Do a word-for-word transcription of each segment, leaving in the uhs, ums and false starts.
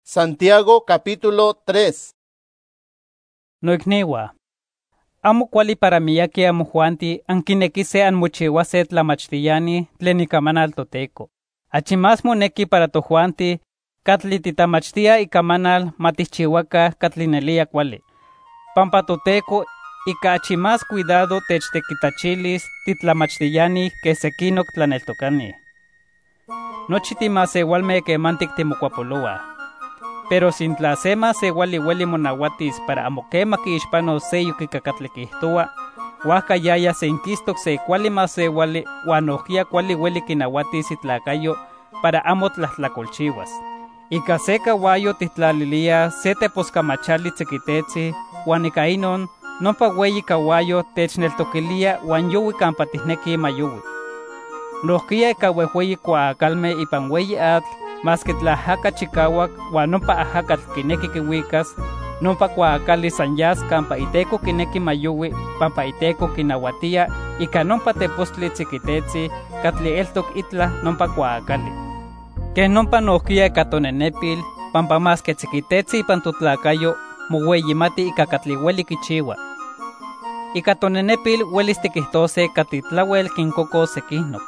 Santiago capítulo tres. Noikniwa. Amo kuali para miyaki amojuanti ankinekise anmochiuase tlamachtiani tlen ikamanal toTeko. Achimas moneki para tojuanti katli titamachtia ikamanal matihchiuaka katli nelia kuali. Pampa toTeko ika achimas cuidado techtekitachilis titlamachtiani que sekinok tlaneltokani. Nochi timasewalme kemantik timokuapoloa. Pero sin tlasema se wali weli monahuatis para amoquema kiixpano se yukikakatli kihtoa, huaca yaya se inkistok se kuali mase wali huanohia kuali weli kinahuatis itlacayo para amo tlahtlacolchihuas. Ika se kawayo titlalilia se teposkamachali tzikitetzi, huan ika inon, nompa weyi kawayo techneltoquilia huan yowi kampa tihneki mayowi. Nohkia ika wehueyi kuaakalme ipan weyi atl, mas que tlahaka chikawak huan nompa ajakatl kineki kiwikas, nompa kuaakali sanyas kampa iteko kineki mayowi pampa iteko kinahuatia ika nompa tepostli tzikitetzi katli eltok itla nompa kuaakali. Ke nompa nohkia ika tonenepil pampa mas que tzikitetzi ipan totlacayo moweyimati ika katli weli kichiwa. Ika tonenepil welis tikihtose katitlawel kinkoko sekihnok.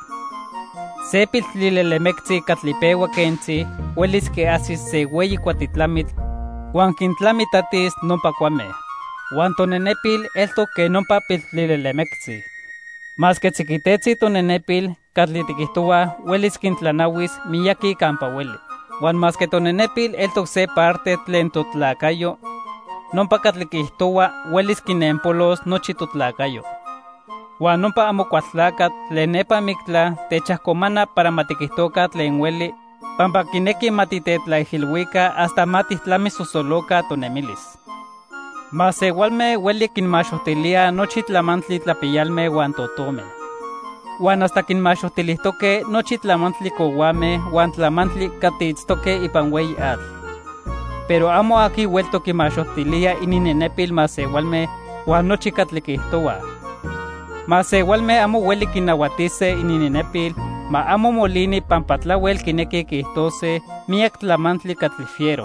Se piltlilelemekzi katlipewa kentzi welis que asis se weyi kuatitlamitl huan kintlamitatis nompa kuame. Huan tonenepil elto que nompa piltlilelemekzi. Mas que tzikitetzi tonenepil katli tikihtoa welis kintlanawis miyaki kampa weli. Huan mas que tonenepil elto se parte tlen totlacayo nompa katli kihtoa welis kinempolos nochi totlacayo. Huan nompa amo kuatlakat tlen nepa miktla techahkomana para matikihtoka tlen weli, pampa kineki matitetlaijilwika hasta matihtlamisosoloka tonemilis. Mas igualme weli kinmaxohtilia nochi tlamantli tlapiyalme huan totome. Huan hasta kinmaxohtilihtoke nochi tlamantli kouame huan tlamantli katiitztoke ipan weyi atl. Pero amo aki welto kinmaxohtilia ininenepil mas igualme huan nochi katli kihtoa. Mas igualme amo weli kinahuatise ininenepil, ma amo molini pampatlawel kineki kihtose miak tlamantli katlifiero.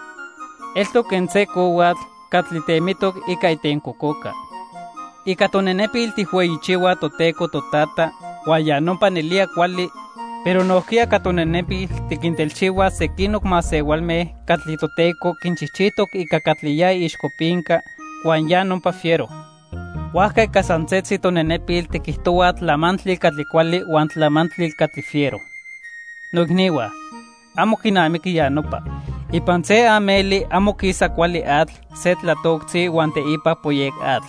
Elto kense kouatl katli temitok ika itenkokoka. Ika tonenepil tihueyichiwa toteko totata, huaya nompa nelia kuali, pero nohkia katonenepil tikintelchiwa sekinok mas igualme katli toteko kinchichitok ika katliya ixkopinka, huan ya nompa fiero. Huaca ika santzetzi tonenepil tikihtoa tlamantli katli kuali huan tlamantli katli fiero. Noikniwa, amo kinamiki ya nopa. Ipan se ameli amo kisa kuali atl, se tlatokzi huan teipa poyek atl.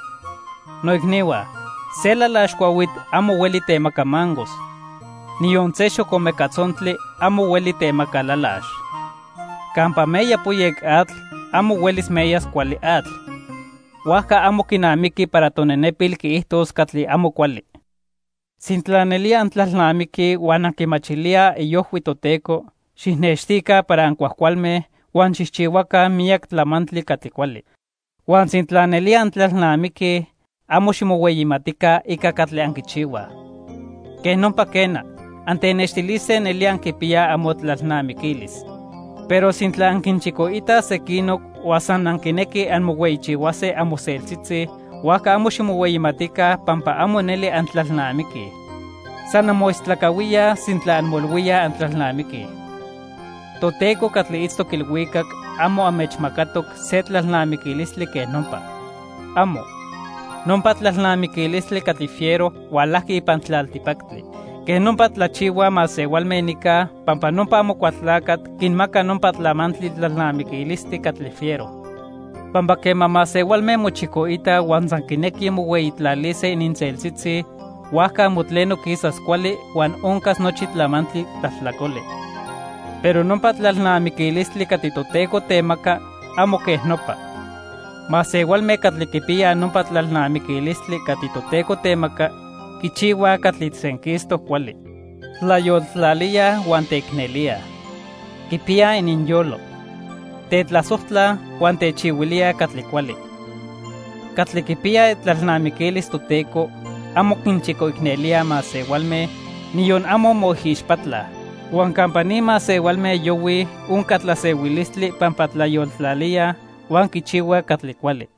Noikniwa, se lalaxkuawit amo weli temaka mangos. Nion se xokomekatzontli amo weli temaka lalax. Kampa meya poyek atl, amo welis meyas kuali atl. Huaca amo kinamiki para tonenepil kiihtos katli amo kuali. Sintlanelia antlalnamiki huan ankimachilia iyohui toteko, xihnextika para ankuahkualme huan xixchihuaka miak tlamantli katli kuali. Huan sintlanelia antlalnamiki amo ximoweyimatika ika katli ankichiwa. Ken nompa kena, antenextilise nelia ankipia amo tlalnamikilis. Pero sintla ankinchikoita sekinok huasan ankineki anmoweyichiwase amoseltzitzi, huaca amo ximoweyimatika pampa amo neli antlalnamiki. San amoistlakawia sintla anmolwia antlalnamiki. Toteko katli itztok ilwikak amo amechmakatok se tlalnamikilisli ke nompa. Amo. Nompa tlalnamikilisli katli fiero hualahki ipan tlaltipaktli. Que nompa tlachiwa mas igualmenika, pampa nompa amo kuatlakat, kinmaka nompa tlamantli tlalnamikilisti katli fiero. Pampa kema mas igualme mochikoita huan san kineki moweyitlalise ininseltzitzi, huaca amo tleno kisas kuali huan onkas nochi tlamantli tlatlakoli. Pero nompa tlalnamikilistli katli toteko temaka, amo keh nopa. Mas igualme katli kipia nompa tlalnamikilistli katli toteko temaka, kichiwa katli tsenkisto kuali. Tlayoltlalia huan teiknelia. Kipia ininyolo. Tetlasohtla huan techiwilia katli kuali. Katli kipia tlalnamikilis toteko, amo kinchikoiknelia mas igualme, niyon amo mohixpatla. Huan campanima se walme yowi un catlasewilistli pampatlayoltlalia huan kichiwa catlicuali.